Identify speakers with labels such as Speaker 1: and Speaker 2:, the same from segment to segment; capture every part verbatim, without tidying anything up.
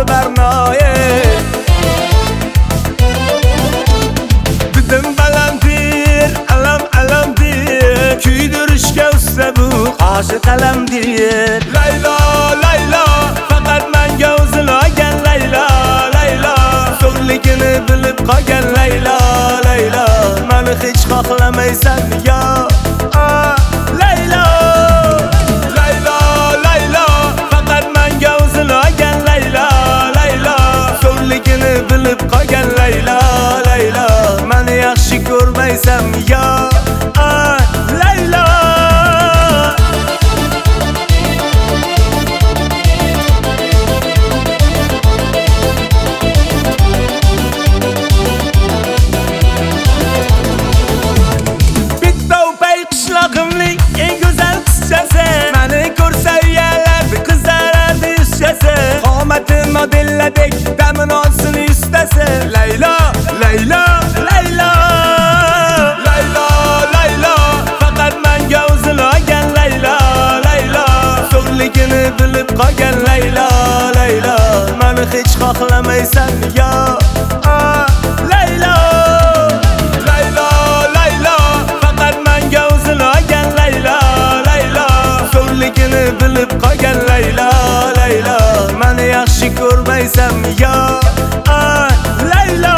Speaker 1: oti barnoye Bidim balandir alam alamdir Kuydirishga usta bu qoshi qalamdir Laylo Laylo faqat menga o'zilagan Laylo Laylo So'ngligini bilib qolgan Laylo Laylo Meni hech xohlamaysan yo ah, Laylo Laylo Laylo faqat menga o'zilagan Laylo Laylo So'ngligini bilib qolgan Laylo Laylo Meni yaxshi ko'rmaysan yo ah, Laylo Eng go'zal qizchasi meni ko'rsa uyaladi qizaradi ishchasi qomati modelladek damin olsin ustasi Laylo Laylo Laylo Laylo Laylo faqat menga o'zilagan Laylo Laylo so'ngligini bilib qolgan Laylo Laylo meni hech xohlamaysan yo ah, Laylo Laylo Laylo faqat menga o'zilagan Laylo Laylo so'ngligini bilib qolgan Laylo Laylo meni yaxshi ko'rmaysan yo ah, Laylo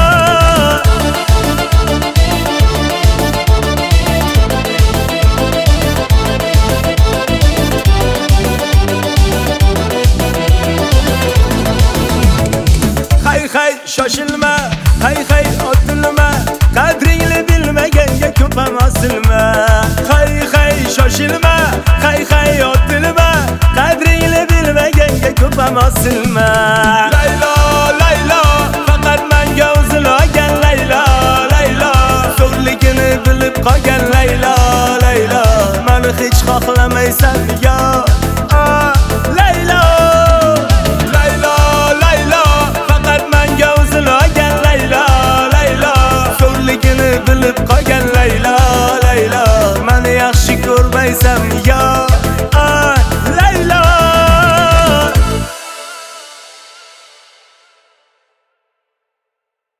Speaker 1: Hay hay shoshilma hay hay otilma qadringni bilmaganga ko'p amasilma hay hay shoshilma hay hay otilma qadringni bilmaganga ko'p amasilma Laylo Laylo faqat menga o'zilagan Laylo Laylo so'ngligini bilib qolgan Laylo Laylo meni hech xohlamaysan yo